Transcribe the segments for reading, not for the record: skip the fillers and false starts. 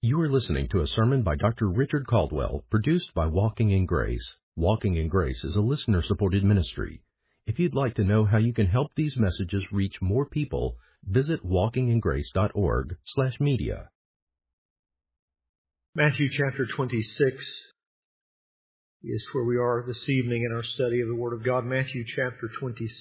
You are listening to a sermon by Dr. Richard Caldwell, produced by Walking in Grace. Walking in Grace is a listener-supported ministry. If you'd like to know how you can help these messages reach more people, visit walkingingrace.org/media. Matthew chapter 26 is where we are this evening in our study of the Word of God. Matthew chapter 26.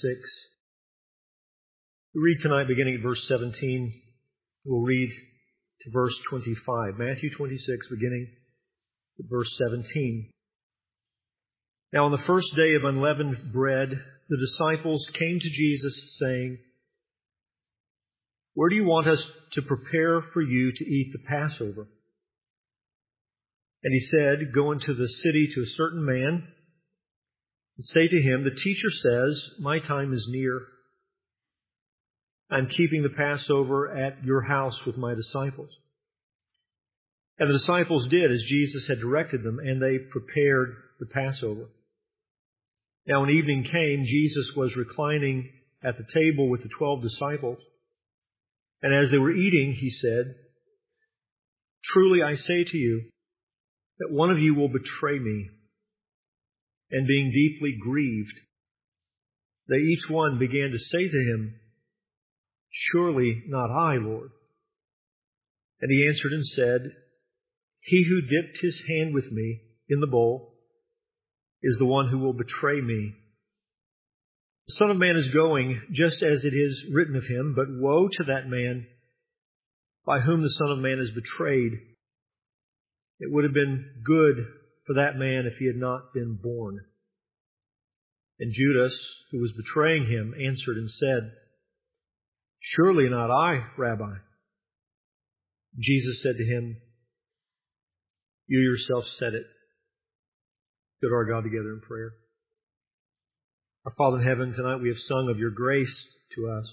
We read tonight beginning at verse 17. We'll read to verse 25. Matthew 26, beginning at verse 17. Now on the first day of unleavened bread, the disciples came to Jesus saying, "Where do you want us to prepare for you to eat the Passover?" And he said, "Go into the city to a certain man and say to him, 'The teacher says, my time is near. I'm keeping the Passover at your house with my disciples.'" And the disciples did as Jesus had directed them, and they prepared the Passover. Now when evening came, Jesus was reclining at the table with the 12 disciples. And as they were eating, he said, "Truly I say to you, that one of you will betray me." And being deeply grieved, they each one began to say to him, "Surely not I, Lord." And he answered and said, "He who dipped his hand with me in the bowl is the one who will betray me. The Son of Man is going just as it is written of him, but woe to that man by whom the Son of Man is betrayed. It would have been good for that man if he had not been born." And Judas, who was betraying him, answered and said, "Surely not I, Rabbi." Jesus said to him, "You yourself said it." Go to our God together in prayer. Our Father in heaven, tonight we have sung of your grace to us.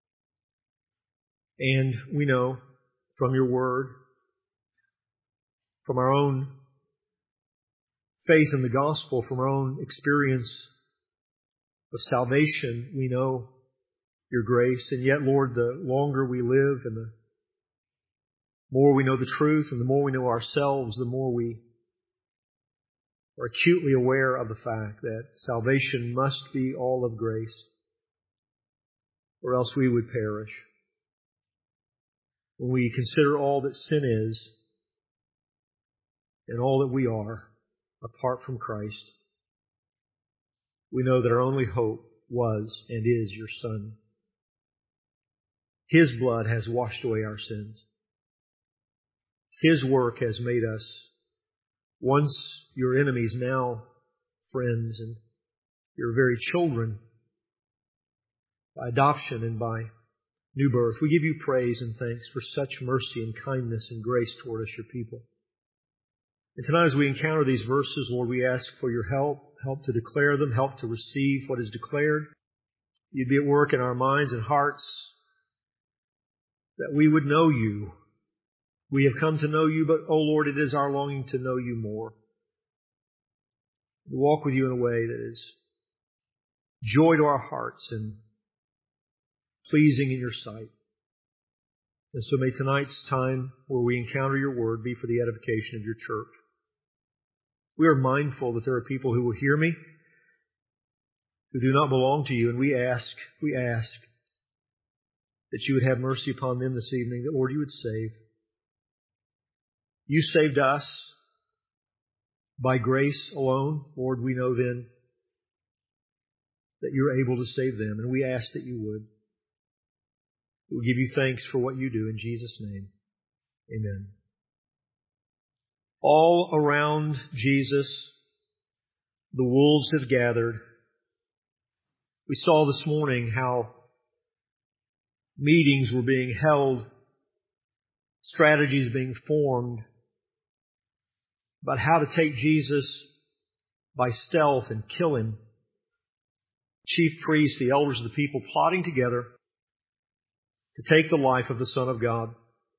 And we know from your word, from our own faith in the gospel, from our own experience of salvation, we know your grace. And yet, Lord, the longer we live and the more we know the truth and the more we know ourselves, the more we are acutely aware of the fact that salvation must be all of grace, or else we would perish. When we consider all that sin is and all that we are apart from Christ, we know that our only hope was and is your Son. His blood has washed away our sins. His work has made us once your enemies, now friends, and your very children by adoption and by new birth. We give you praise and thanks for such mercy and kindness and grace toward us, your people. And tonight as we encounter these verses, Lord, we ask for your help to declare them, help to receive what is declared. You'd be at work in our minds and hearts, that we would know you. We have come to know you, but, oh Lord, it is our longing to know you more. To walk with you in a way that is joy to our hearts and pleasing in your sight. And so may tonight's time where we encounter your word be for the edification of your church. We are mindful that there are people who will hear me who do not belong to you, and we ask that you would have mercy upon them this evening, that, Lord, you would save. You saved us by grace alone. Lord, we know then that you're able to save them, and we ask that you would. We'll give you thanks for what you do in Jesus' name. Amen. All around Jesus, the wolves have gathered. We saw this morning how meetings were being held, strategies being formed about how to take Jesus by stealth and kill him. Chief priests, the elders of the people, plotting together to take the life of the Son of God.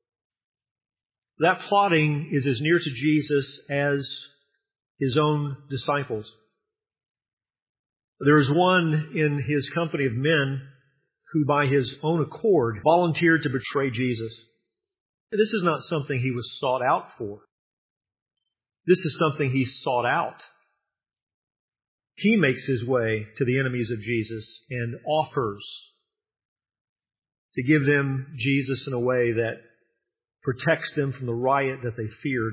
That plotting is as near to Jesus as his own disciples. There is one in his company of men who by his own accord volunteered to betray Jesus. This is not something he was sought out for. This is something he sought out. He makes his way to the enemies of Jesus and offers to give them Jesus in a way that protects them from the riot that they feared.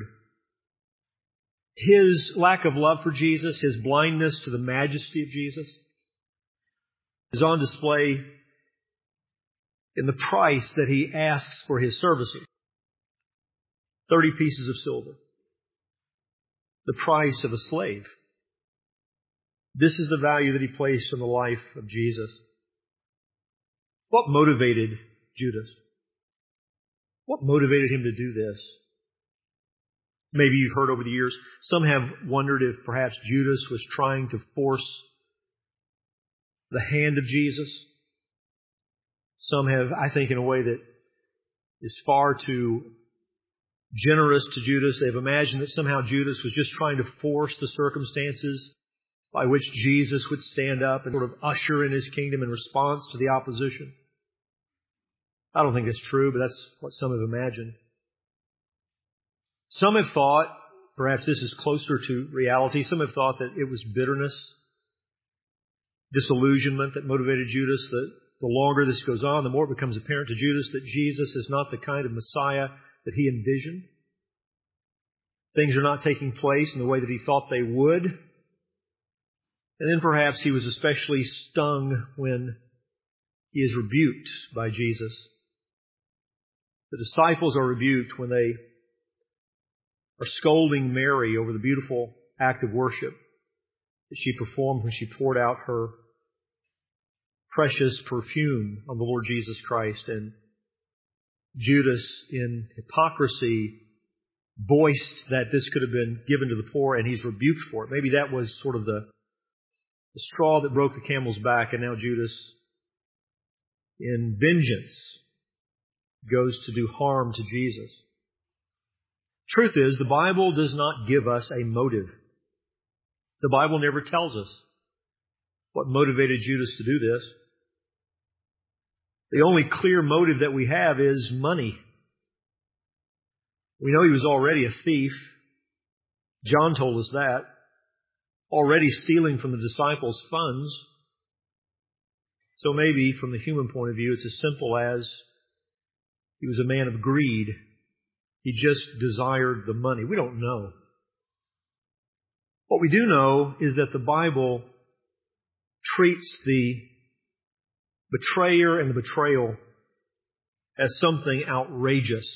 His lack of love for Jesus, his blindness to the majesty of Jesus, is on display in the price that he asks for his services. 30 pieces of silver. The price of a slave. This is the value that he placed on the life of Jesus. What motivated Judas? What motivated him to do this? Maybe you've heard over the years, some have wondered if perhaps Judas was trying to force the hand of Jesus. Some have, I think, in a way that is far too generous to Judas. They've imagined that somehow Judas was just trying to force the circumstances by which Jesus would stand up and sort of usher in his kingdom in response to the opposition. I don't think that's true, but that's what some have imagined. Some have thought, perhaps this is closer to reality, some have thought that it was bitterness, disillusionment that motivated Judas. That the longer this goes on, the more it becomes apparent to Judas that Jesus is not the kind of Messiah that he envisioned. Things are not taking place in the way that he thought they would. And then perhaps he was especially stung when he is rebuked by Jesus. The disciples are rebuked when they are scolding Mary over the beautiful act of worship that she performed when she poured out her precious perfume on the Lord Jesus Christ. And Judas, in hypocrisy, voiced that this could have been given to the poor, and he's rebuked for it. Maybe that was sort of the straw that broke the camel's back, and now Judas, in vengeance, goes to do harm to Jesus. Truth is, the Bible does not give us a motive. The Bible never tells us what motivated Judas to do this. The only clear motive that we have is money. We know he was already a thief. John told us that. Already stealing from the disciples' funds. So maybe from the human point of view, it's as simple as he was a man of greed. He just desired the money. We don't know. What we do know is that the Bible treats the betrayer and the betrayal as something outrageous.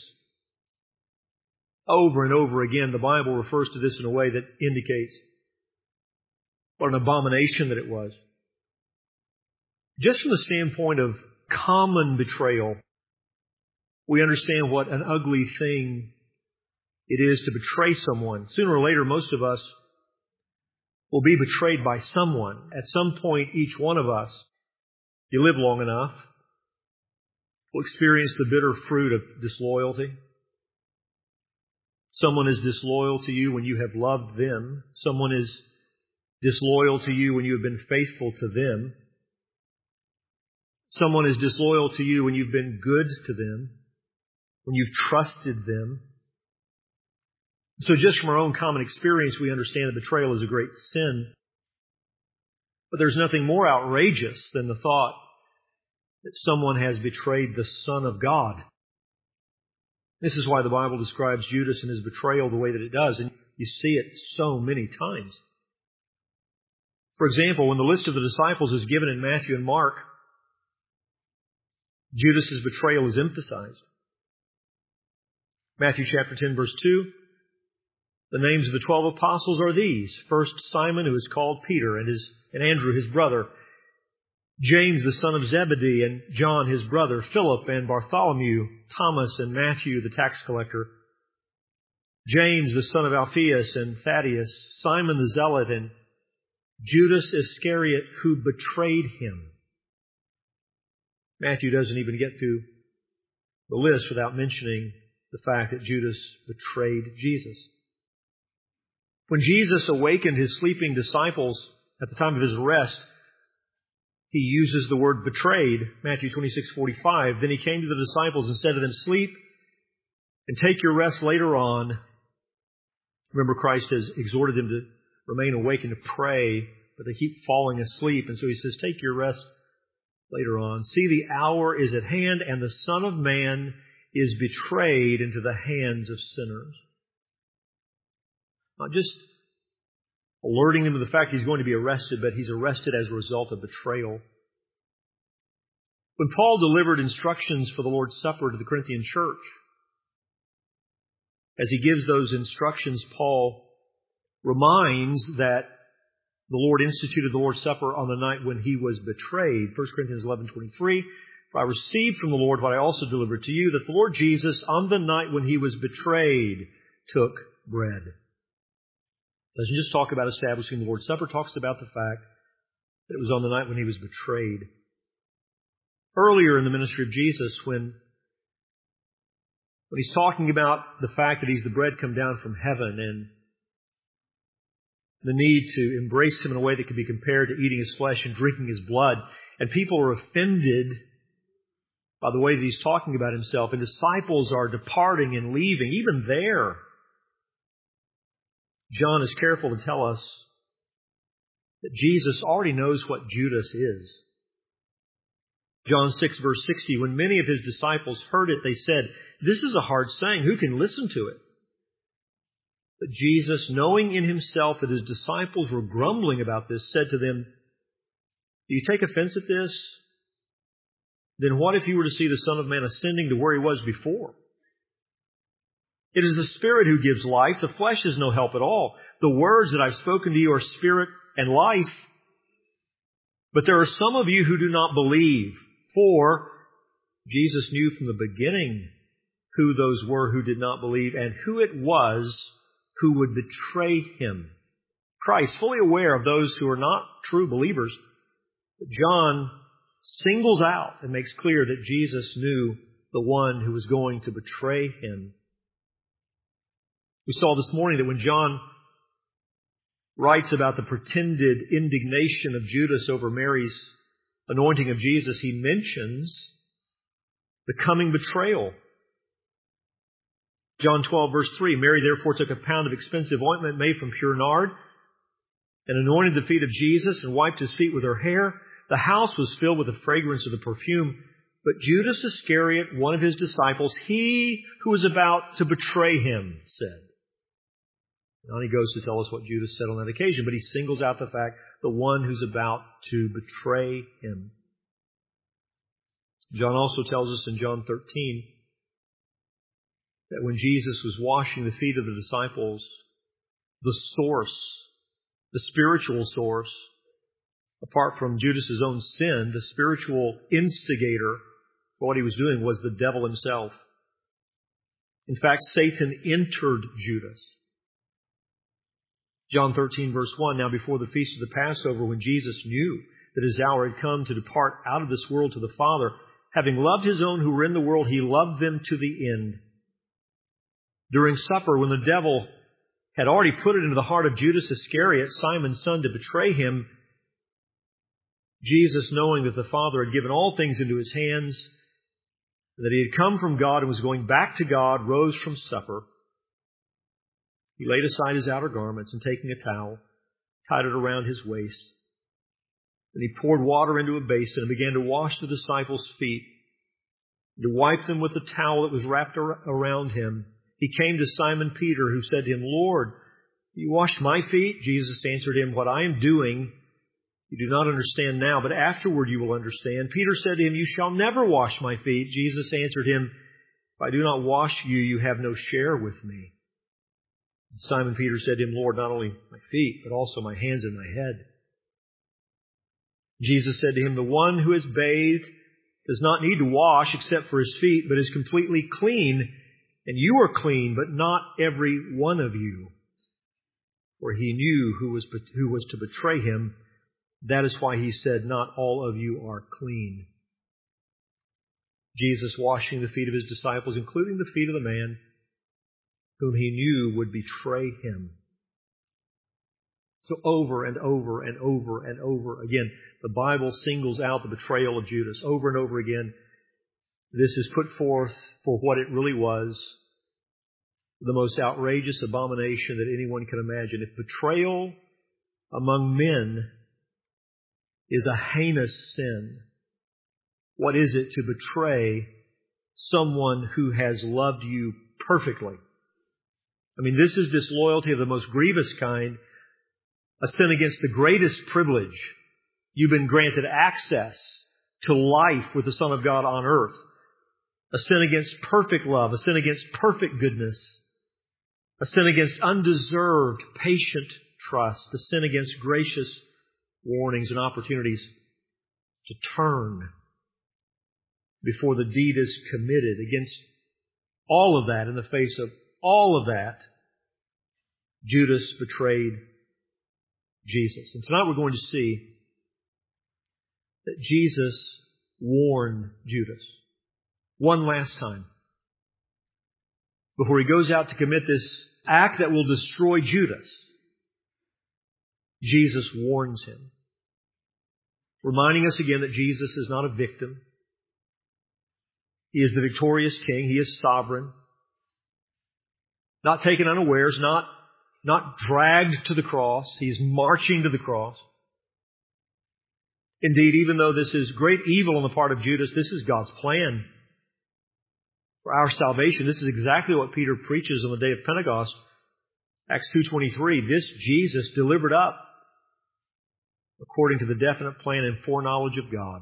Over and over again, the Bible refers to this in a way that indicates what an abomination that it was. Just from the standpoint of common betrayal, we understand what an ugly thing it is to betray someone. Sooner or later, most of us will be betrayed by someone. At some point, each one of us, if you live long enough, will experience the bitter fruit of disloyalty. Someone is disloyal to you when you have loved them. Someone is disloyal to you when you have been faithful to them. Someone is disloyal to you when you've been good to them, when you've trusted them. So just from our own common experience, we understand that betrayal is a great sin. But there's nothing more outrageous than the thought that someone has betrayed the Son of God. This is why the Bible describes Judas and his betrayal the way that it does, and you see it so many times. For example, when the list of the disciples is given in Matthew and Mark, Judas's betrayal is emphasized. Matthew chapter 10, verse 2, the names of the 12 apostles are these. First, Simon, who is called Peter, and Andrew, his brother, James, the son of Zebedee, and John, his brother, Philip and Bartholomew, Thomas and Matthew, the tax collector, James, the son of Alphaeus and Thaddeus, Simon the Zealot, and Judas Iscariot, who betrayed him. Matthew doesn't even get through the list without mentioning the fact that Judas betrayed Jesus. When Jesus awakened his sleeping disciples at the time of his arrest, he uses the word betrayed, Matthew 26:45. Then he came to the disciples and said to them, "Sleep and take your rest later on. Remember, Christ has exhorted them to remain awake and to pray, but they keep falling asleep. And so he says, take your rest later on. See, the hour is at hand, and the Son of Man is betrayed into the hands of sinners. Not just alerting them to the fact he's going to be arrested, but he's arrested as a result of betrayal. When Paul delivered instructions for the Lord's Supper to the Corinthian church, as he gives those instructions, Paul reminds that the Lord instituted the Lord's Supper on the night when he was betrayed. 1 Corinthians 11:23, for I received from the Lord what I also delivered to you, that the Lord Jesus, on the night when he was betrayed, took bread. Doesn't just talk about establishing the Lord's Supper, talks about the fact that it was on the night when he was betrayed. Earlier in the ministry of Jesus, when he's talking about the fact that he's the bread come down from heaven and the need to embrace him in a way that could be compared to eating his flesh and drinking his blood, and people are offended by the way that he's talking about himself, and disciples are departing and leaving, even there, John is careful to tell us that Jesus already knows what Judas is. John 6, verse 60, when many of his disciples heard it, they said, this is a hard saying. Who can listen to it? But Jesus, knowing in himself that his disciples were grumbling about this, said to them, do you take offense at this? Then what if you were to see the Son of Man ascending to where he was before? It is the Spirit who gives life. The flesh is no help at all. The words that I've spoken to you are spirit and life. But there are some of you who do not believe. For Jesus knew from the beginning who those were who did not believe and who it was who would betray him. Christ, fully aware of those who are not true believers, but John singles out and makes clear that Jesus knew the one who was going to betray him. We saw this morning that when John writes about the pretended indignation of Judas over Mary's anointing of Jesus, he mentions the coming betrayal. John 12, verse 3, Mary therefore took a pound of expensive ointment made from pure nard and anointed the feet of Jesus and wiped his feet with her hair. The house was filled with the fragrance of the perfume. But Judas Iscariot, one of his disciples, he who was about to betray him, said. Now he goes to tell us what Judas said on that occasion, but he singles out the fact, the one who's about to betray him. John also tells us in John 13 that when Jesus was washing the feet of the disciples, the source, the spiritual source, apart from Judas' own sin, the spiritual instigator for what he was doing was the devil himself. In fact, Satan entered Judas. John 13, verse 1, now before the feast of the Passover, when Jesus knew that his hour had come to depart out of this world to the Father, having loved his own who were in the world, he loved them to the end. During supper, when the devil had already put it into the heart of Judas Iscariot, Simon's son, to betray him, Jesus, knowing that the Father had given all things into his hands, and that he had come from God and was going back to God, rose from supper. He laid aside his outer garments and taking a towel, tied it around his waist. Then he poured water into a basin and began to wash the disciples' feet, and to wipe them with the towel that was wrapped around him. He came to Simon Peter, who said to him, Lord, you wash my feet? Jesus answered him, what I am doing you do not understand now, but afterward you will understand. Peter said to him, you shall never wash my feet. Jesus answered him, if I do not wash you, you have no share with me. And Simon Peter said to him, Lord, not only my feet, but also my hands and my head. Jesus said to him, the one who is bathed does not need to wash except for his feet, but is completely clean. And you are clean, but not every one of you. For he knew who was to betray him. That is why he said, not all of you are clean. Jesus washing the feet of his disciples, including the feet of the man whom he knew would betray him. So over and over and over and over again, the Bible singles out the betrayal of Judas. Over and over again, this is put forth for what it really was, the most outrageous abomination that anyone can imagine. If betrayal among men is a heinous sin, what is it to betray someone who has loved you perfectly? I mean, this is disloyalty of the most grievous kind, a sin against the greatest privilege. You've been granted access to life with the Son of God on earth. A sin against perfect love, a sin against perfect goodness, a sin against undeserved, patient trust, a sin against gracious warnings and opportunities to turn before the deed is committed. Against all of that, in the face of all of that, Judas betrayed Jesus. And tonight we're going to see that Jesus warned Judas one last time before he goes out to commit this act that will destroy Judas. Jesus warns him, reminding us again that Jesus is not a victim. He is the victorious King. He is sovereign. Not taken unawares, not dragged to the cross. He's marching to the cross. Indeed, even though this is great evil on the part of Judas, this is God's plan for our salvation. This is exactly what Peter preaches on the day of Pentecost. Acts 2:23, this Jesus delivered up according to the definite plan and foreknowledge of God.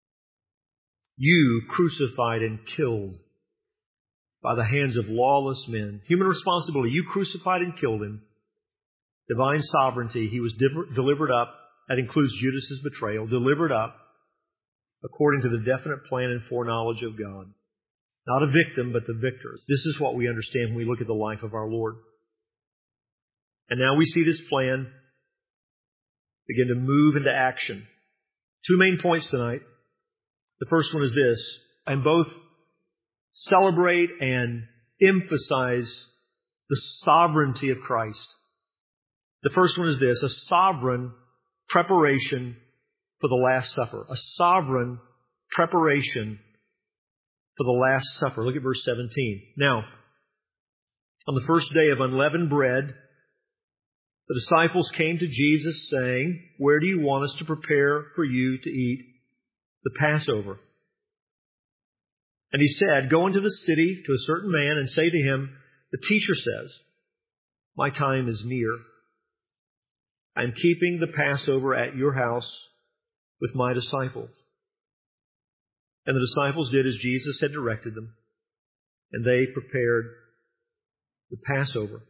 You crucified and killed by the hands of lawless men. Human responsibility. You crucified and killed him. Divine sovereignty. He was delivered up. That includes Judas's betrayal. Delivered up according to the definite plan and foreknowledge of God. Not a victim, but the victor. This is what we understand when we look at the life of our Lord. And now we see this plan begin to move into action. Two main points tonight. The first one is this, and both celebrate and emphasize the sovereignty of Christ. The first one is this, a sovereign preparation for the Last Supper. A sovereign preparation for the Last Supper. Look at verse 17. Now, on the first day of unleavened bread, the disciples came to Jesus saying, where do you want us to prepare for you to eat the Passover? And he said, go into the city to a certain man and say to him, the teacher says, my time is near. I am keeping the Passover at your house with my disciples. And the disciples did as Jesus had directed them, and they prepared the Passover.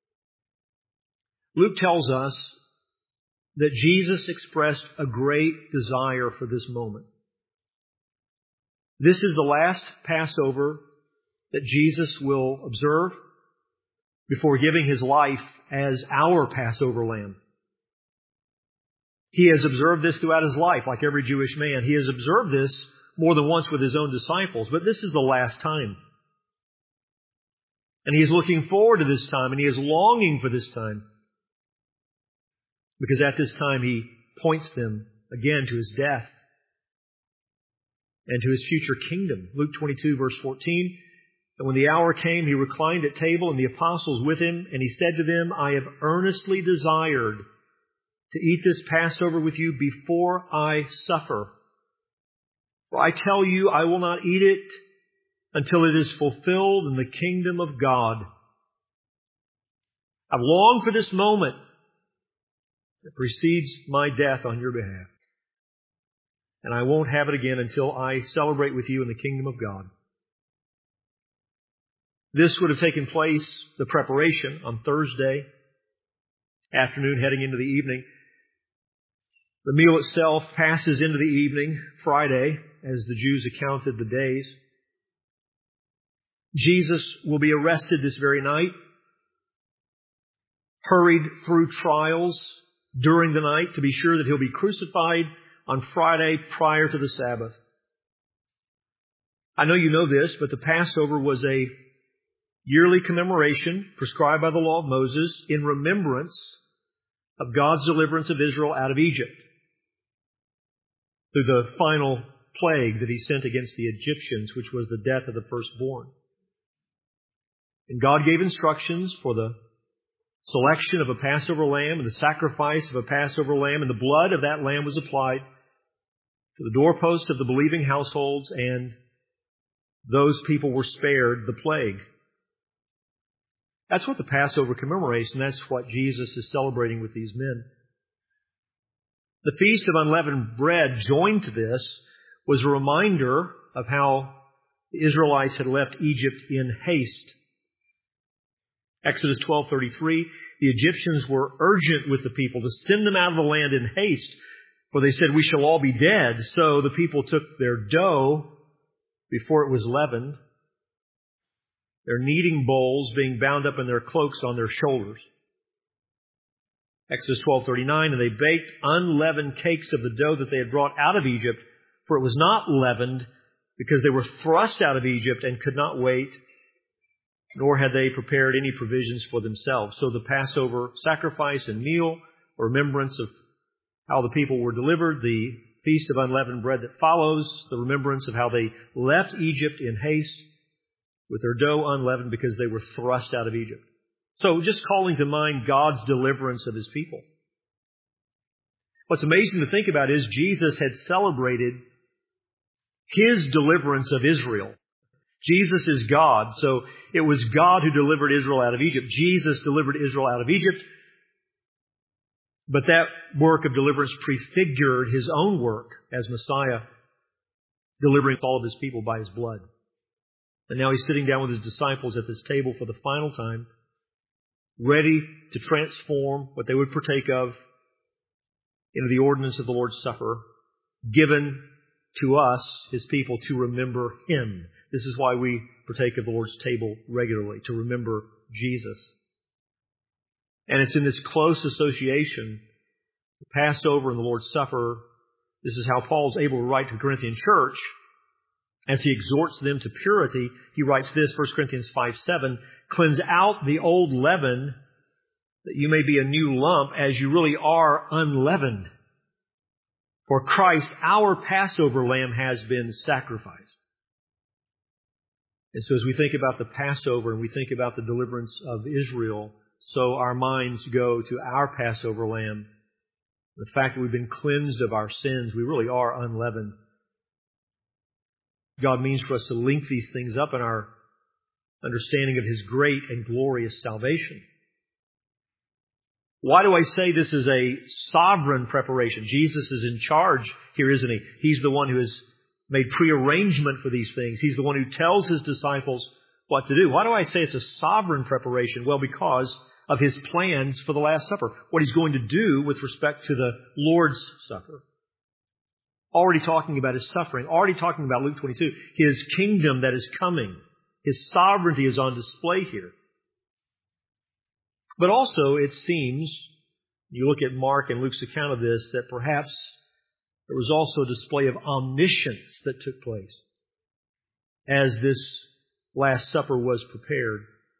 Luke tells us that Jesus expressed a great desire for this moment. This is the last Passover that Jesus will observe before giving His life as our Passover lamb. He has observed this throughout His life, like every Jewish man. He has observed this more than once with His own disciples, but this is the last time. And He is looking forward to this time, and He is longing for this time. Because at this time He points them again to His death and to His future kingdom. Luke 22 verse 14, and when the hour came, He reclined at table and the apostles with Him, and He said to them, I have earnestly desired to eat this Passover with you before I suffer. For I tell you, I will not eat it until it is fulfilled in the kingdom of God. I've longed for this moment that precedes my death on your behalf. And I won't have it again until I celebrate with you in the kingdom of God. This would have taken place, the preparation, on Thursday afternoon heading into the evening. The meal itself passes into the evening, Friday, as the Jews accounted the days. Jesus will be arrested this very night, hurried through trials during the night to be sure that He'll be crucified on Friday prior to the Sabbath. I know you know this, but the Passover was a yearly commemoration prescribed by the law of Moses in remembrance of God's deliverance of Israel out of Egypt through the final plague that He sent against the Egyptians, which was the death of the firstborn. And God gave instructions for the selection of a Passover lamb and the sacrifice of a Passover lamb, and the blood of that lamb was applied to the doorpost of the believing households, and those people were spared the plague. That's what the Passover commemorates, and that's what Jesus is celebrating with these men. The Feast of Unleavened Bread, joined to this, was a reminder of how the Israelites had left Egypt in haste. Exodus 12:33, the Egyptians were urgent with the people to send them out of the land in haste, for they said, "We shall all be dead." So the people took their dough before it was leavened, their kneading bowls being bound up in their cloaks on their shoulders. Exodus 12:39, and they baked unleavened cakes of the dough that they had brought out of Egypt, for it was not leavened, because they were thrust out of Egypt and could not wait, nor had they prepared any provisions for themselves. So the Passover sacrifice and meal, a remembrance of how the people were delivered, the Feast of Unleavened Bread that follows, the remembrance of how they left Egypt in haste with their dough unleavened because they were thrust out of Egypt. So just calling to mind God's deliverance of His people. What's amazing to think about is Jesus had celebrated His deliverance of Israel. Jesus is God, so it was God who delivered Israel out of Egypt. Jesus delivered Israel out of Egypt, but that work of deliverance prefigured His own work as Messiah, delivering all of His people by His blood. And now He's sitting down with His disciples at this table for the final time, ready to transform what they would partake of into the ordinance of the Lord's Supper, given to us, His people, to remember Him. This is why we partake of the Lord's table regularly, to remember Jesus. And it's in this close association, the Passover and the Lord's Supper. This is how Paul's able to write to the Corinthian church. As he exhorts them to purity, he writes this, 1 Corinthians 5:7, "Cleanse out the old leaven, that you may be a new lump, as you really are unleavened. For Christ, our Passover lamb, has been sacrificed." And so as we think about the Passover and we think about the deliverance of Israel, so our minds go to our Passover lamb. The fact that we've been cleansed of our sins, we really are unleavened. God means for us to link these things up in our understanding of His great and glorious salvation. Why do I say this is a sovereign preparation? Jesus is in charge here, isn't He? He's the one who has made prearrangement for these things. He's the one who tells His disciples what to do. Why do I say it's a sovereign preparation? Well, because of His plans for the Last Supper. What He's going to do with respect to the Lord's Supper. Already talking about His suffering. Already talking about Luke 22. His kingdom that is coming. His sovereignty is on display here. But also, it seems, you look at Mark and Luke's account of this, that perhaps there was also a display of omniscience that took place as this Last Supper was prepared.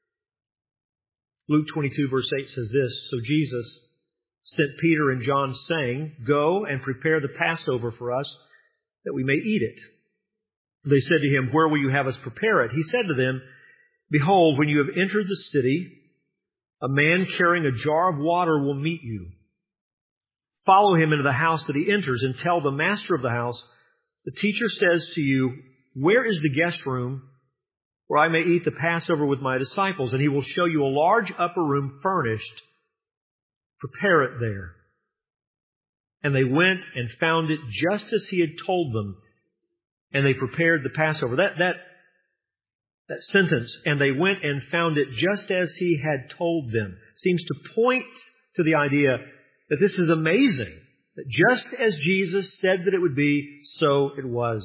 Luke 22 verse 8 says this, "So Jesus sent Peter and John, saying, 'Go and prepare the Passover for us, that we may eat it.' They said to Him, 'Where will you have us prepare it?' He said to them, 'Behold, when you have entered the city, a man carrying a jar of water will meet you. Follow him into the house that he enters, and tell the master of the house, the teacher says to you, where is the guest room where I may eat the Passover with my disciples? And he will show you a large upper room furnished. Prepare it there.' And they went and found it just as He had told them, and they prepared the Passover." That sentence, "and they went and found it just as He had told them," seems to point to the idea that this is amazing. That just as Jesus said that it would be, so it was.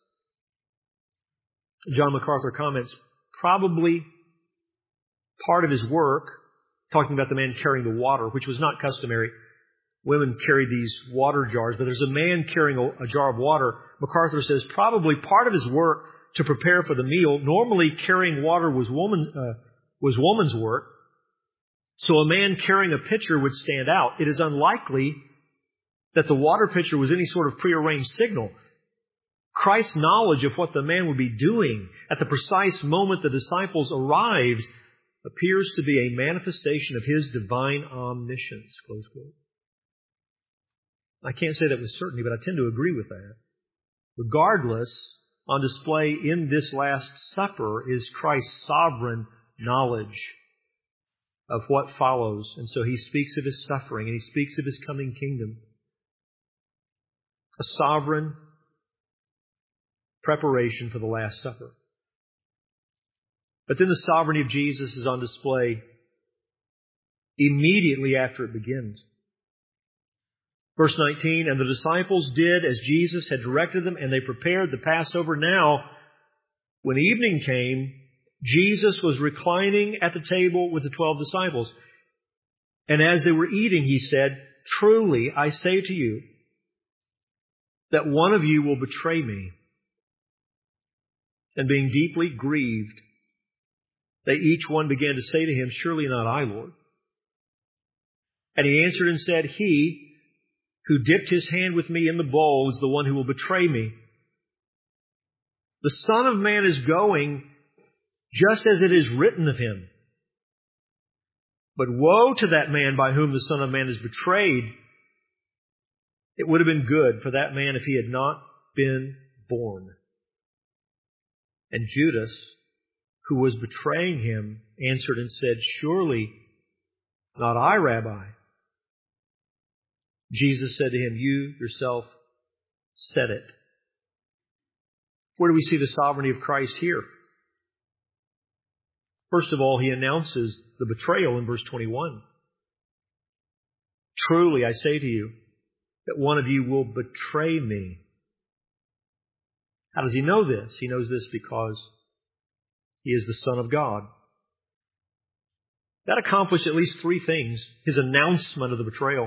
John MacArthur comments, probably part of his work, talking about the man carrying the water, which was not customary. Women carried these water jars, but there's a man carrying a jar of water. MacArthur says probably part of his work to prepare for the meal. Normally carrying water was woman's work. So a man carrying a pitcher would stand out. It is unlikely that the water pitcher was any sort of prearranged signal. Christ's knowledge of what the man would be doing at the precise moment the disciples arrived appears to be a manifestation of His divine omniscience, close quote. I can't say that with certainty, but I tend to agree with that. Regardless, on display in this Last Supper is Christ's sovereign knowledge of what follows. And so He speaks of His suffering and He speaks of His coming kingdom. A sovereign preparation for the Last Supper. But then the sovereignty of Jesus is on display immediately after it begins. Verse 19, and the disciples did as Jesus had directed them, and they prepared the Passover. Now, when evening came, Jesus was reclining at the table with the 12 disciples. And as they were eating, He said, truly, I say to you, that one of you will betray me. And being deeply grieved, they each one began to say to Him, surely not I, Lord. And He answered and said, He who dipped his hand with me in the bowl is the one who will betray me. The Son of Man is going just as it is written of Him. But woe to that man by whom the Son of Man is betrayed. It would have been good for that man if he had not been born. And Judas, who was betraying Him, answered and said, surely not I, Rabbi. Jesus said to him, you yourself said it. Where do we see the sovereignty of Christ here? First of all, He announces the betrayal in verse 21. Truly, I say to you, that one of you will betray me. How does He know this? He knows this because He is the Son of God. That accomplished at least three things. His announcement of the betrayal.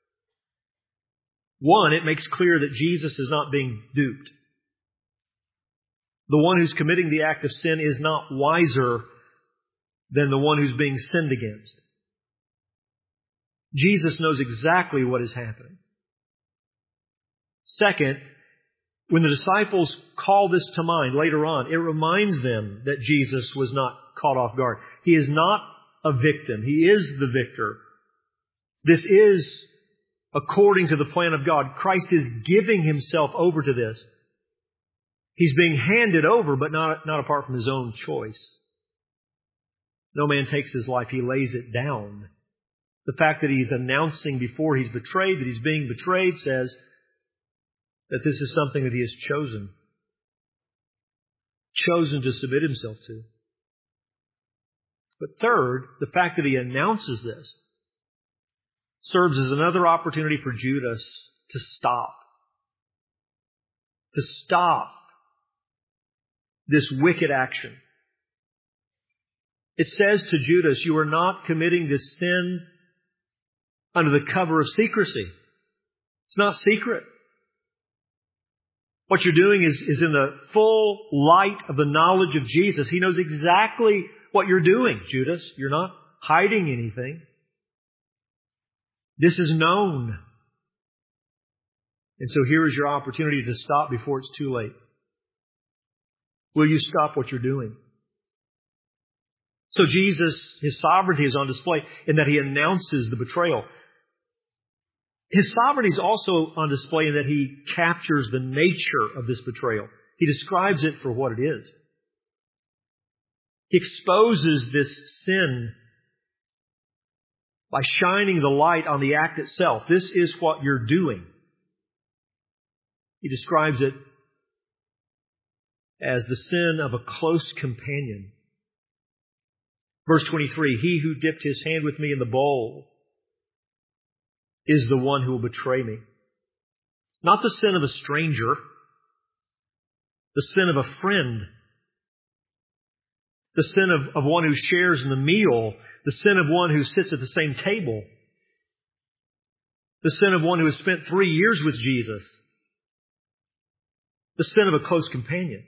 One, it makes clear that Jesus is not being duped. The one who's committing the act of sin is not wiser than the one who's being sinned against. Jesus knows exactly what is happening. Second, when the disciples call this to mind later on, it reminds them that Jesus was not caught off guard. He is not a victim. He is the victor. This is according to the plan of God. Christ is giving Himself over to this. He's being handed over, but not apart from His own choice. No man takes his life, He lays it down. The fact that He's announcing before He's betrayed, that He's being betrayed, says that this is something that He has chosen to submit Himself to. But third, the fact that He announces this serves as another opportunity for Judas to stop. To stop this wicked action. It says to Judas, you are not committing this sin under the cover of secrecy. It's not secret. What you're doing is in the full light of the knowledge of Jesus. He knows exactly what you're doing, Judas. You're not hiding anything. This is known. And so here is your opportunity to stop before it's too late. Will you stop what you're doing? So Jesus, His sovereignty is on display in that He announces the betrayal. His sovereignty is also on display in that He captures the nature of this betrayal. He describes it for what it is. He exposes this sin by shining the light on the act itself. This is what you're doing. He describes it as the sin of a close companion. Verse 23, He who dipped his hand with me in the bowl is the one who will betray me. Not the sin of a stranger, the sin of a friend, the sin of one who shares in the meal, the sin of one who sits at the same table, the sin of one who has spent 3 years with Jesus, the sin of a close companion.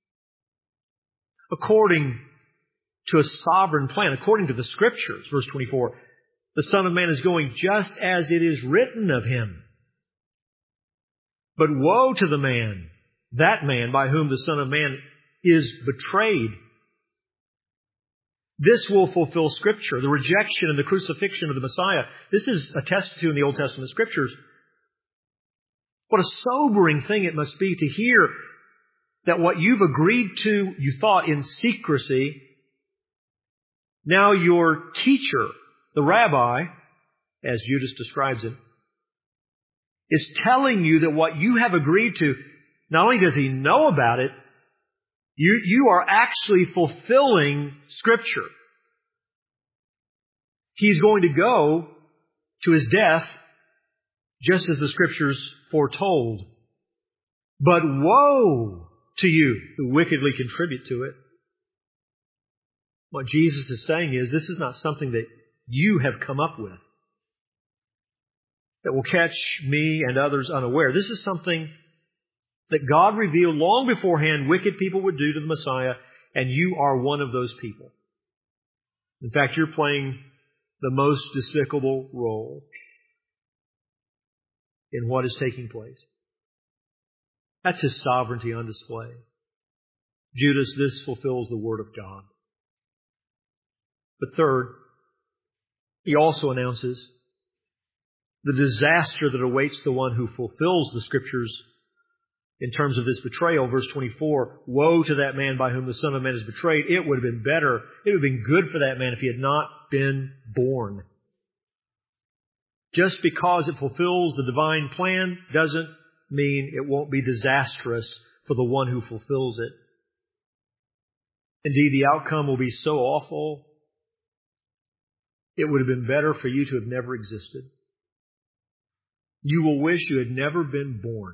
According to a sovereign plan, according to the Scriptures, verse 24, the Son of Man is going just as it is written of Him. But woe to the man, that man by whom the Son of Man is betrayed. This will fulfill Scripture. The rejection and the crucifixion of the Messiah. This is attested to in the Old Testament Scriptures. What a sobering thing it must be to hear that what you've agreed to, you thought in secrecy, now your teacher, the rabbi, as Judas describes him, is telling you that what you have agreed to, not only does he know about it, you are actually fulfilling Scripture. He's going to go to his death just as the Scriptures foretold. But woe to you who wickedly contribute to it. What Jesus is saying is, this is not something that you have come up with that will catch me and others unaware. This is something that God revealed long beforehand wicked people would do to the Messiah, and you are one of those people. In fact, you're playing the most despicable role in what is taking place. That's His sovereignty on display. Judas, this fulfills the Word of God. But third, He also announces the disaster that awaits the one who fulfills the Scriptures in terms of this betrayal. Verse 24, woe to that man by whom the Son of Man is betrayed. It would have been better, it would have been good for that man if he had not been born. Just because it fulfills the divine plan doesn't mean it won't be disastrous for the one who fulfills it. Indeed, the outcome will be so awful, it would have been better for you to have never existed. You will wish you had never been born.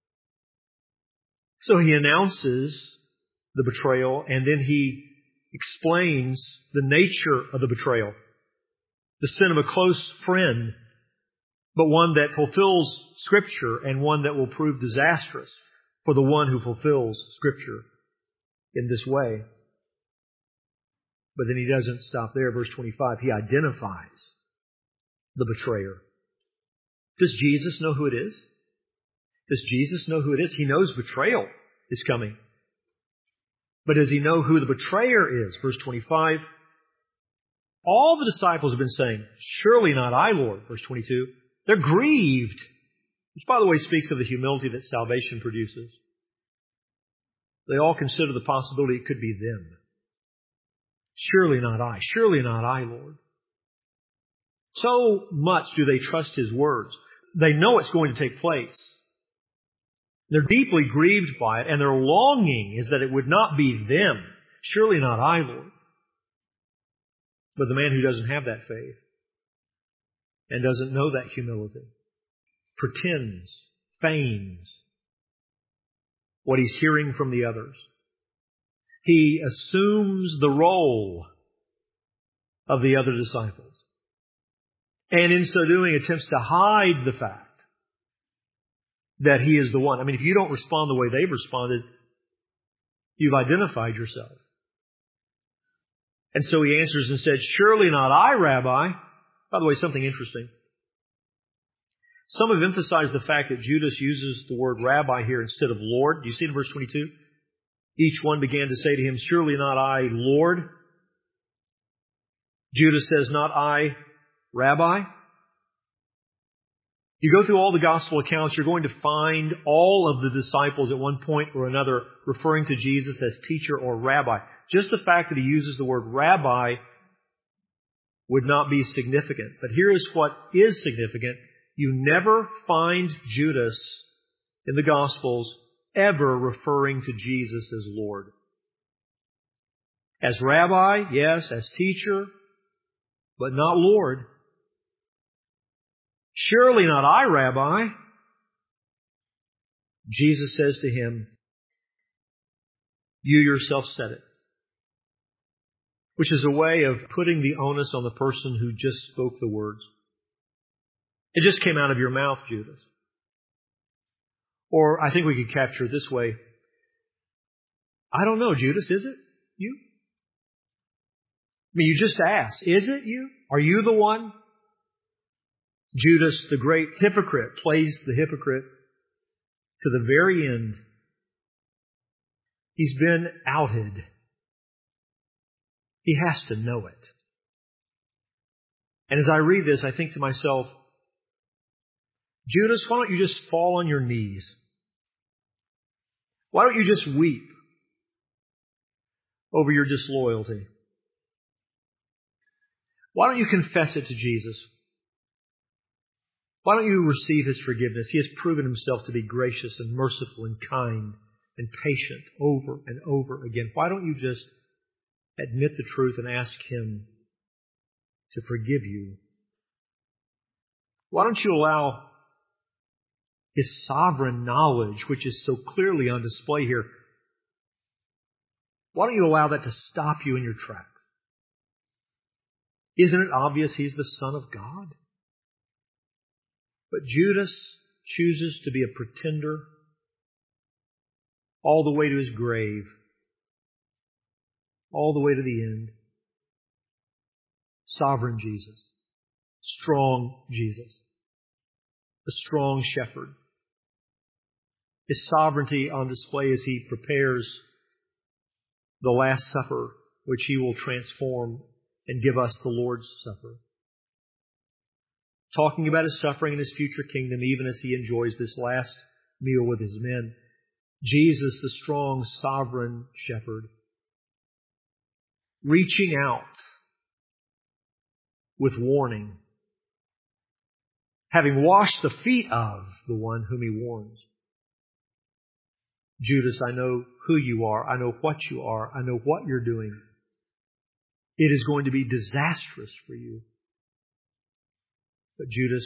So He announces the betrayal, and then He explains the nature of the betrayal. The sin of a close friend, but one that fulfills Scripture and one that will prove disastrous for the one who fulfills Scripture in this way. But then He doesn't stop there. Verse 25, He identifies the betrayer. Does Jesus know who it is? Does Jesus know who it is? He knows betrayal is coming. But does He know who the betrayer is? Verse 25. All the disciples have been saying, surely not I, Lord. Verse 22. They're grieved. Which, by the way, speaks of the humility that salvation produces. They all consider the possibility it could be them. Surely not I. Surely not I, Lord. So much do they trust His words. They know it's going to take place. They're deeply grieved by it, and their longing is that it would not be them. Surely not I, Lord. But the man who doesn't have that faith and doesn't know that humility pretends, feigns what he's hearing from the others. He assumes the role of the other disciples, and in so doing attempts to hide the fact that he is the one. I mean, if you don't respond the way they've responded, you've identified yourself. And so he answers and said, surely not I, Rabbi. By the way, something interesting. Some have emphasized the fact that Judas uses the word rabbi here instead of Lord. Do you see in verse 22? Each one began to say to him, surely not I, Lord. Judas says, not I, Rabbi. You go through all the gospel accounts, you're going to find all of the disciples at one point or another referring to Jesus as teacher or rabbi. Just the fact that he uses the word rabbi would not be significant. But here is what is significant. You never find Judas in the Gospels ever referring to Jesus as Lord. As rabbi, yes, as teacher, but not Lord. Surely not I, Rabbi. Jesus says to him, you yourself said it. Which is a way of putting the onus on the person who just spoke the words. It just came out of your mouth, Judas. Or I think we could capture it this way. I don't know, Judas, is it you? I mean, you just asked, is it you? Are you the one? Judas, the great hypocrite, plays the hypocrite to the very end. He's been outed. He has to know it. And as I read this, I think to myself, Judas, why don't you just fall on your knees? Why don't you just weep over your disloyalty? Why don't you confess it to Jesus? Why don't you receive His forgiveness? He has proven Himself to be gracious and merciful and kind and patient over and over again. Why don't you just admit the truth and ask Him to forgive you? Why don't you allow His sovereign knowledge, which is so clearly on display here, why don't you allow that to stop you in your tracks? Isn't it obvious He's the Son of God? But Judas chooses to be a pretender all the way to his grave, all the way to the end. Sovereign Jesus, strong Jesus, the strong shepherd. His sovereignty on display as He prepares the Last Supper, which He will transform and give us the Lord's Supper. Talking about His suffering and His future kingdom, even as He enjoys this last meal with His men. Jesus, the strong, sovereign shepherd, reaching out with warning, having washed the feet of the one whom He warns. Judas, I know who you are. I know what you are. I know what you're doing. It is going to be disastrous for you. But Judas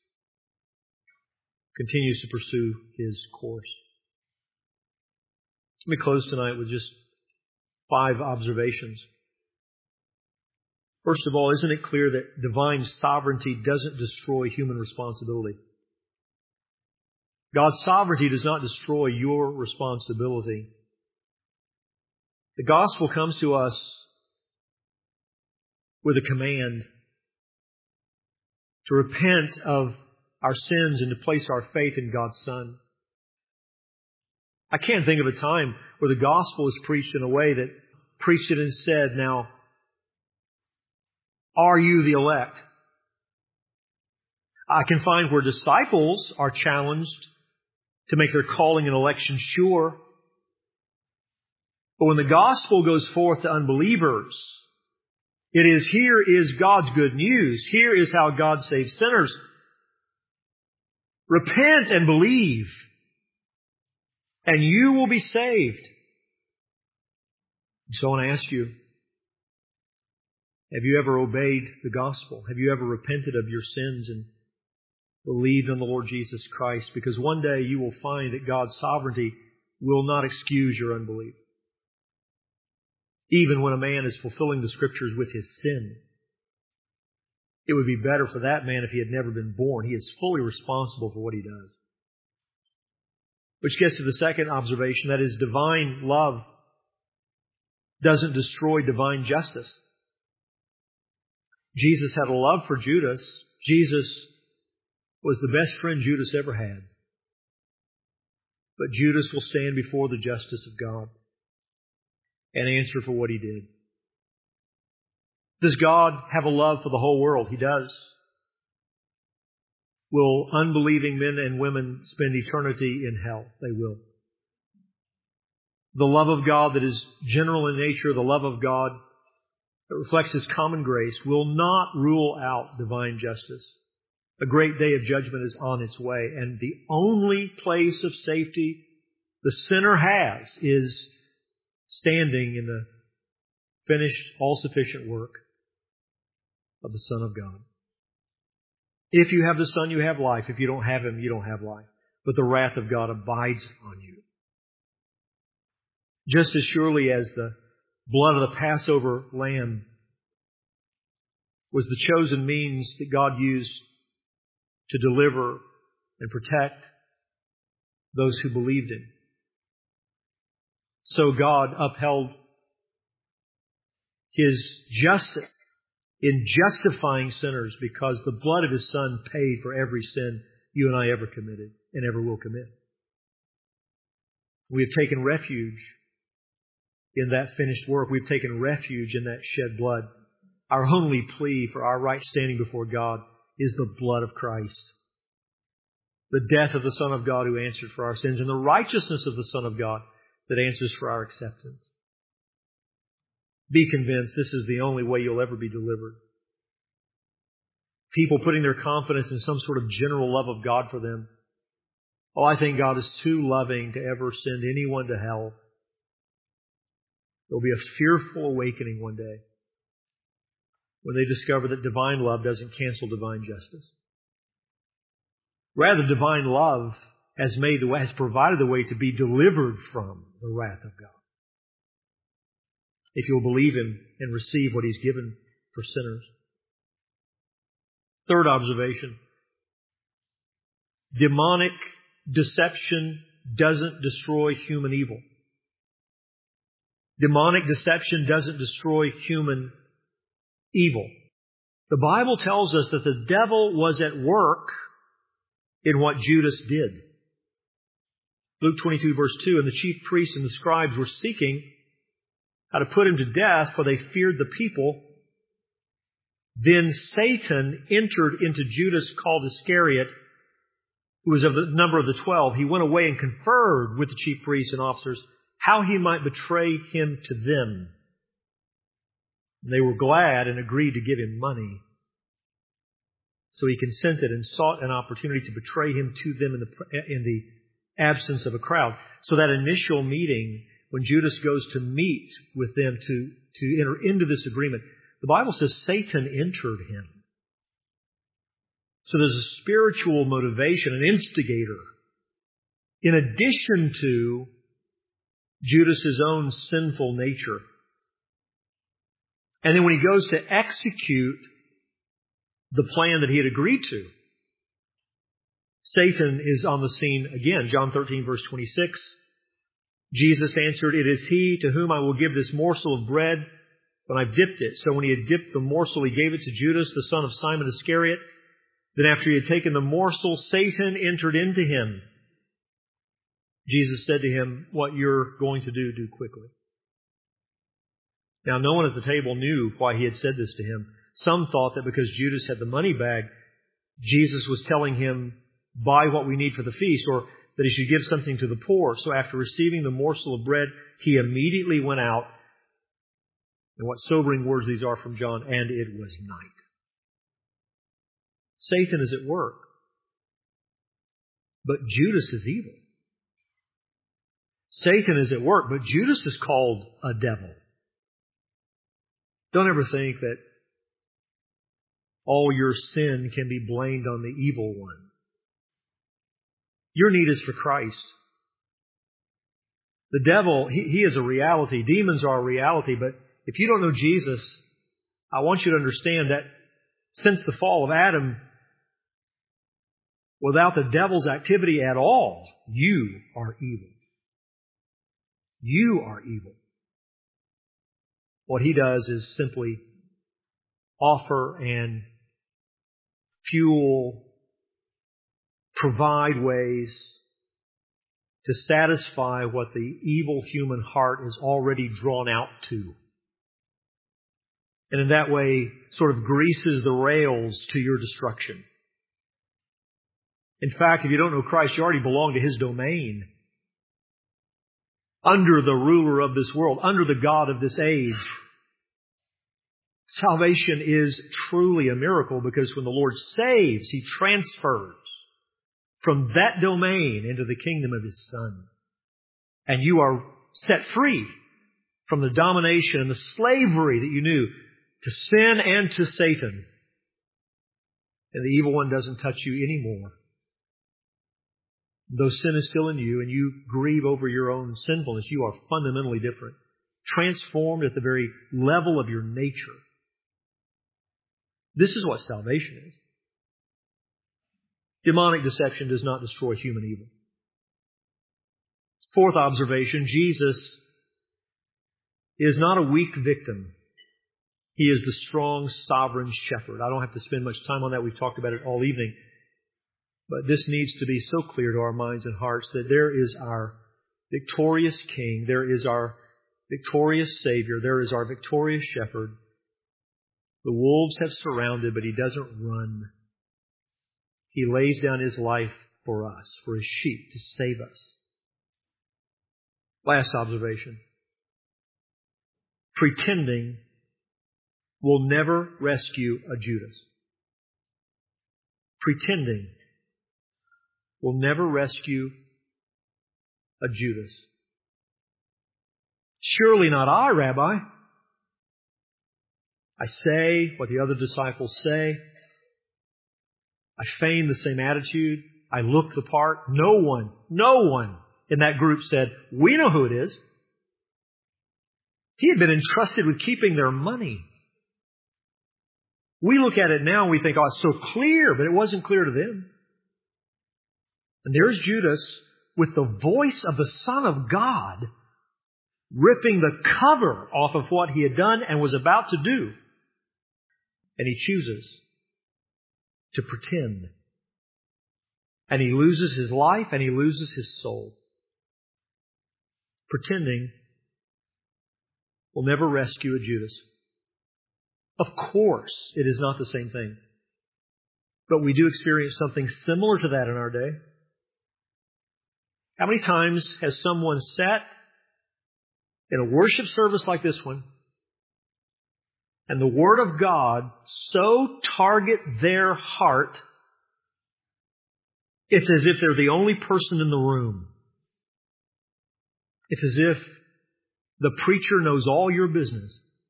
continues to pursue his course. Let me close tonight with just 5 observations. First of all, isn't it clear that divine sovereignty doesn't destroy human responsibility? God's sovereignty does not destroy your responsibility. The gospel comes to us with a command to repent of our sins and to place our faith in God's Son. I can't think of a time where the gospel is preached in a way that preached it and said, now, are you the elect? I can find where disciples are challenged to make their calling and election sure. But when the gospel goes forth to unbelievers, it is, here is God's good news. Here is how God saves sinners. Repent and believe, and you will be saved. So I want to ask you, have you ever obeyed the gospel? Have you ever repented of your sins and believed in the Lord Jesus Christ? Because one day you will find that God's sovereignty will not excuse your unbelief. Even when a man is fulfilling the Scriptures with his sin, it would be better for that man if he had never been born. He is fully responsible for what he does. Which gets to the second observation, that is, divine love doesn't destroy divine justice. Jesus had a love for Judas. Jesus was the best friend Judas ever had. But Judas will stand before the justice of God and answer for what he did. Does God have a love for the whole world? He does. Will unbelieving men and women spend eternity in hell? They will. The love of God that is general in nature, the love of God that reflects His common grace, will not rule out divine justice. A great day of judgment is on its way, and the only place of safety the sinner has is standing in the finished, all-sufficient work of the Son of God. If you have the Son, you have life. If you don't have Him, you don't have life. But the wrath of God abides on you. Just as surely as the blood of the Passover lamb was the chosen means that God used to deliver and protect those who believed Him, so God upheld His justice in justifying sinners because the blood of His Son paid for every sin you and I ever committed and ever will commit. We have taken refuge in that finished work. We've taken refuge in that shed blood. Our only plea for our right standing before God is the blood of Christ. The death of the Son of God who answered for our sins, and the righteousness of the Son of God that answers for our acceptance. Be convinced this is the only way you'll ever be delivered. People putting their confidence in some sort of general love of God for them. Oh, I think God is too loving to ever send anyone to hell. There'll be a fearful awakening one day when they discover that divine love doesn't cancel divine justice. Rather, divine love has provided the way to be delivered from the wrath of God. If you'll believe Him and receive what He's given for sinners. Third observation. Demonic deception doesn't destroy human evil. Demonic deception doesn't destroy human evil. The Bible tells us that the devil was at work in what Judas did. Luke 22 verse 2, and the chief priests and the scribes were seeking how to put Him to death, for they feared the people. Then Satan entered into Judas called Iscariot, who was of the number of the 12. He went away and conferred with the chief priests and officers how he might betray Him to them. And they were glad and agreed to give Him money. So he consented and sought an opportunity to betray Him to them in the absence of a crowd. So that initial meeting, when Judas goes to meet with them to enter into this agreement, the Bible says Satan entered him. So there's a spiritual motivation, an instigator, in addition to Judas's own sinful nature. And then when he goes to execute the plan that he had agreed to, Satan is on the scene again. John 13 verse 26. Jesus answered, "It is he to whom I will give this morsel of bread when I've dipped it." So when he had dipped the morsel, he gave it to Judas, the son of Simon Iscariot. Then after he had taken the morsel, Satan entered into him. Jesus said to him, "What you're going to do, do quickly." Now, no one at the table knew why he had said this to him. Some thought that because Judas had the money bag, Jesus was telling him, buy what we need for the feast, or that he should give something to the poor. So after receiving the morsel of bread, he immediately went out. And what sobering words these are from John, and it was night. Satan is at work. But Judas is evil. Satan is at work, but Judas is called a devil. Don't ever think that all your sin can be blamed on the evil one. Your need is for Christ. The devil, he is a reality. Demons are a reality, but if you don't know Jesus, I want you to understand that since the fall of Adam, without the devil's activity at all, you are evil. You are evil. What he does is simply offer and fuel, provide ways to satisfy what the evil human heart is already drawn out to. And in that way, sort of greases the rails to your destruction. In fact, if you don't know Christ, you already belong to His domain. Under the ruler of this world, under the God of this age. Salvation is truly a miracle because when the Lord saves, He transfers from that domain into the kingdom of His Son. And you are set free from the domination and the slavery that you knew to sin and to Satan. And the evil one doesn't touch you anymore. Though sin is still in you and you grieve over your own sinfulness, you are fundamentally different. Transformed at the very level of your nature. This is what salvation is. Demonic deception does not destroy human evil. Fourth observation, Jesus is not a weak victim. He is the strong, sovereign shepherd. I don't have to spend much time on that. We've talked about it all evening. But this needs to be so clear to our minds and hearts that there is our victorious King. There is our victorious Savior. There is our victorious Shepherd. The wolves have surrounded, but He doesn't run. He lays down His life for us, for His sheep, to save us. Last observation. Pretending will never rescue a Judas. Pretending will never rescue a Judas. Surely not I, Rabbi. I say what the other disciples say. I feign the same attitude. I look the part. No one in that group said, we know who it is. He had been entrusted with keeping their money. We look at it now and we think, oh, it's so clear, but it wasn't clear to them. And there's Judas with the voice of the Son of God ripping the cover off of what he had done and was about to do. And he chooses to pretend. And he loses his life and he loses his soul. Pretending will never rescue a Judas. Of course, it is not the same thing. But we do experience something similar to that in our day. How many times has someone sat in a worship service like this one, and the Word of God so target their heart, it's as if they're the only person in the room. It's as if the preacher knows all your business.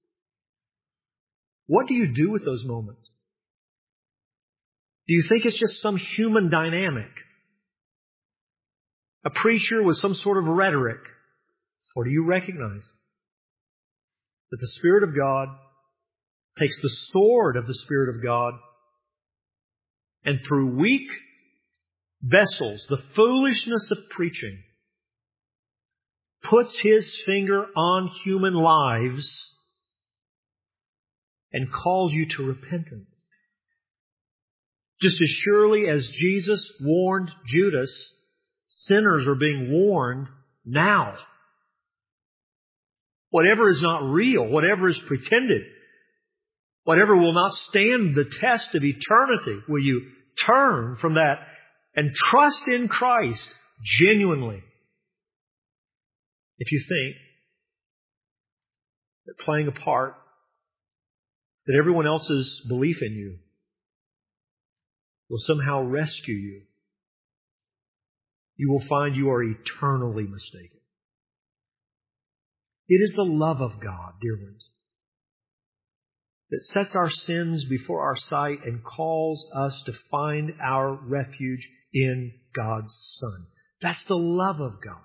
What do you do with those moments? Do you think it's just some human dynamic? A preacher with some sort of rhetoric? Or do you recognize that the Spirit of God takes the sword of the Spirit of God and through weak vessels, the foolishness of preaching, puts His finger on human lives and calls you to repentance? Just as surely as Jesus warned Judas, sinners are being warned now. Whatever is not real, whatever is pretended, whatever will not stand the test of eternity, will you turn from that and trust in Christ genuinely? If you think that playing a part, that everyone else's belief in you will somehow rescue you, you will find you are eternally mistaken. It is the love of God, dear ones, that sets our sins before our sight and calls us to find our refuge in God's Son. That's the love of God.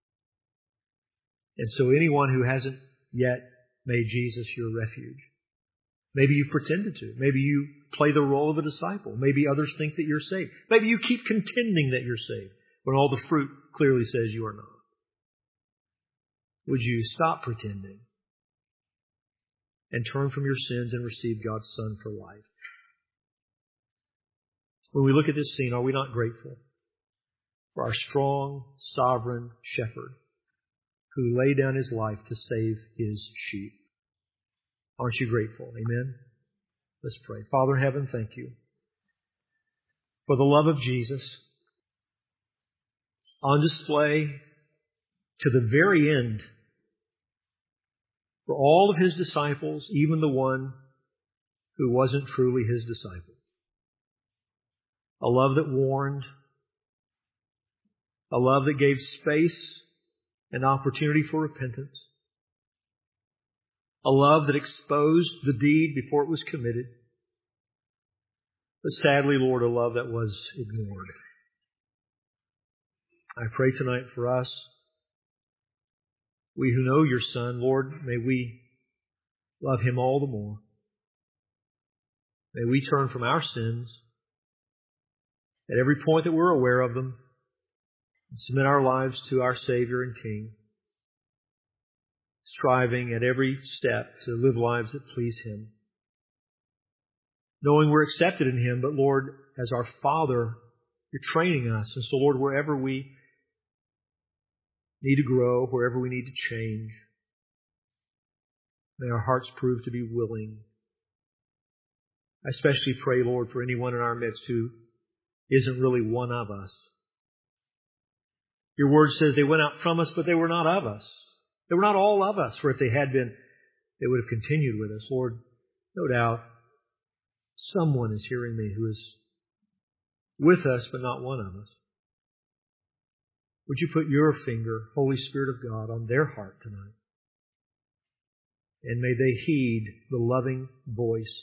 And so anyone who hasn't yet made Jesus your refuge, maybe you've pretended to. Maybe you play the role of a disciple. Maybe others think that you're saved. Maybe you keep contending that you're saved when all the fruit clearly says you are not. Would you stop pretending and turn from your sins and receive God's Son for life? When we look at this scene, are we not grateful for our strong, sovereign shepherd who laid down His life to save His sheep? Aren't you grateful? Amen? Let's pray. Father in heaven, thank you for the love of Jesus on display to the very end for all of His disciples, even the one who wasn't truly His disciple. A love that warned, a love that gave space and opportunity for repentance, a love that exposed the deed before it was committed, but sadly, Lord, a love that was ignored. I pray tonight for us, we who know your Son, Lord, may we love Him all the more. May we turn from our sins at every point that we're aware of them and submit our lives to our Savior and King, striving at every step to live lives that please Him, knowing we're accepted in Him, but Lord, as our Father, you're training us. And so, Lord, wherever we need to grow, wherever we need to change, May our hearts prove to be willing. I especially pray, Lord, for anyone in our midst who isn't really one of us. Your word says they went out from us, but they were not of us. They were not all of us, for if they had been, they would have continued with us. Lord, no doubt, someone is hearing me who is with us, but not one of us. Would you put your finger, Holy Spirit of God, on their heart tonight? And may they heed the loving voice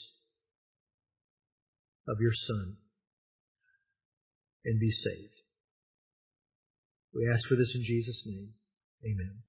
of your Son and be saved. We ask for this in Jesus' name. Amen.